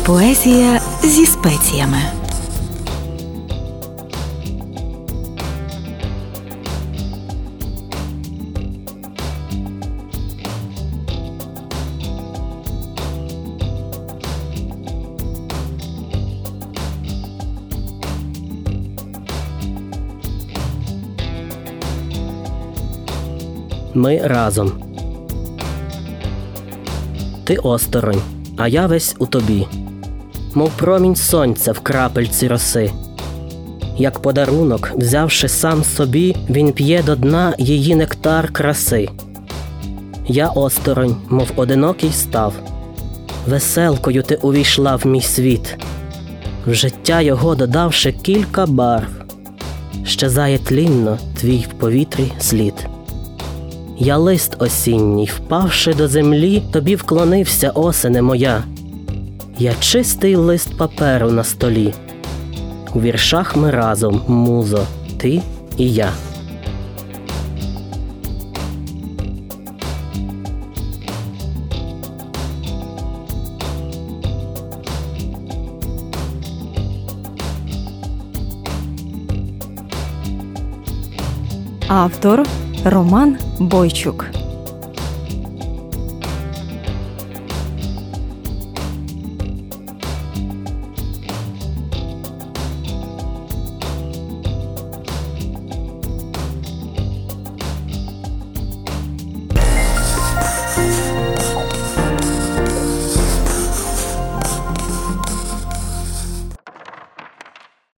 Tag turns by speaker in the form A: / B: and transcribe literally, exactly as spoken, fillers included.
A: Поезія зі спеціями.
B: Ми разом. Ти осторонь, а я весь у тобі, мов промінь сонця в крапельці роси. Як подарунок, взявши сам собі, він п'є до дна її нектар краси. Я осторонь, мов одинокий став, веселкою ти увійшла в мій світ, в життя його додавши кілька барв, щезає тлінно твій в повітрі слід. Я лист осінній, впавши до землі, тобі вклонився, осене моя. Я чистий лист паперу на столі. У віршах ми разом, музо, ти і я.
A: Автор Роман Бойчук.